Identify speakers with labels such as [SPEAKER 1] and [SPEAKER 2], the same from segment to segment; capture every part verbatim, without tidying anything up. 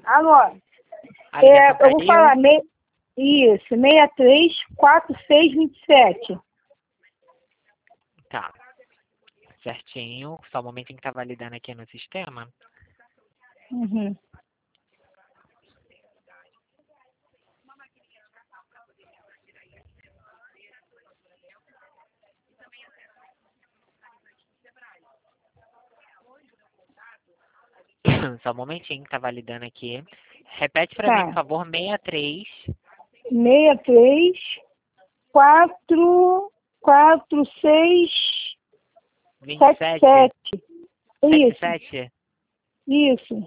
[SPEAKER 1] Alô?
[SPEAKER 2] A
[SPEAKER 1] É,
[SPEAKER 2] ligação
[SPEAKER 1] eu vou
[SPEAKER 2] caiu.
[SPEAKER 1] falar. Me... Isso, seis três quatro seis dois sete.
[SPEAKER 2] Tá. Certinho. Só um momentinho que tá validando aqui no sistema.
[SPEAKER 1] Uhum.
[SPEAKER 2] Só um momentinho que tá validando aqui. Repete pra mim,
[SPEAKER 1] Tá.
[SPEAKER 2] por favor, sessenta e três,
[SPEAKER 1] seis três quatro quatro seis
[SPEAKER 2] vinte e
[SPEAKER 1] sete
[SPEAKER 2] sete,
[SPEAKER 1] sete.
[SPEAKER 2] setenta e
[SPEAKER 1] Isso,
[SPEAKER 2] sete.
[SPEAKER 1] isso.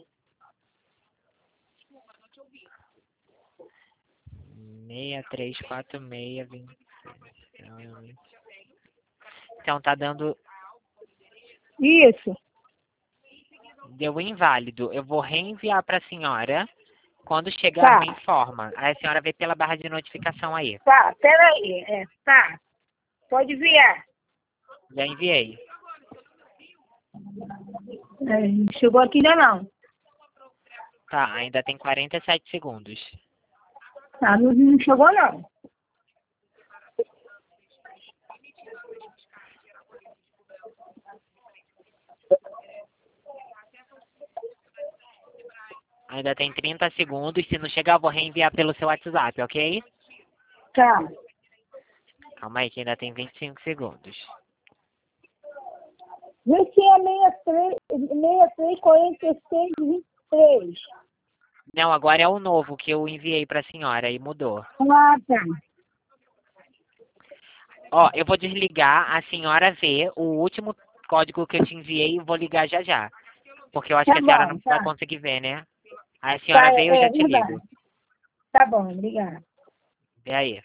[SPEAKER 2] seis três quatro seis, vinte e sete. Então tá dando.
[SPEAKER 1] Isso.
[SPEAKER 2] Deu inválido. Eu vou reenviar pra senhora. Quando chegar,
[SPEAKER 1] Tá.
[SPEAKER 2] me informa. Aí a senhora vê pela barra de notificação aí.
[SPEAKER 1] Tá, peraí. É, tá. Pode enviar.
[SPEAKER 2] Já enviei.
[SPEAKER 1] É, não chegou aqui ainda não.
[SPEAKER 2] Tá, ainda tem quarenta e sete segundos.
[SPEAKER 1] Tá, não, não chegou não.
[SPEAKER 2] Ainda tem trinta segundos. Se não chegar, eu vou reenviar pelo seu WhatsApp, ok?
[SPEAKER 1] Tá.
[SPEAKER 2] Calma aí, que ainda tem vinte e cinco segundos.
[SPEAKER 1] Vê se é seis três, seis três, quarenta e seis, vinte e três.
[SPEAKER 2] Não, agora é o novo que eu enviei pra senhora e mudou.
[SPEAKER 1] Ah, tá.
[SPEAKER 2] Ó, eu vou desligar, a senhora vê o último código que eu te enviei e vou ligar já já. Porque eu acho
[SPEAKER 1] Tá
[SPEAKER 2] que a senhora
[SPEAKER 1] bom,
[SPEAKER 2] não vai
[SPEAKER 1] tá.
[SPEAKER 2] conseguir ver, né? Aí a senhora
[SPEAKER 1] Tá,
[SPEAKER 2] veio, eu
[SPEAKER 1] é,
[SPEAKER 2] já
[SPEAKER 1] é
[SPEAKER 2] te ligo.
[SPEAKER 1] verdade. Tá bom, obrigada.
[SPEAKER 2] Vê aí.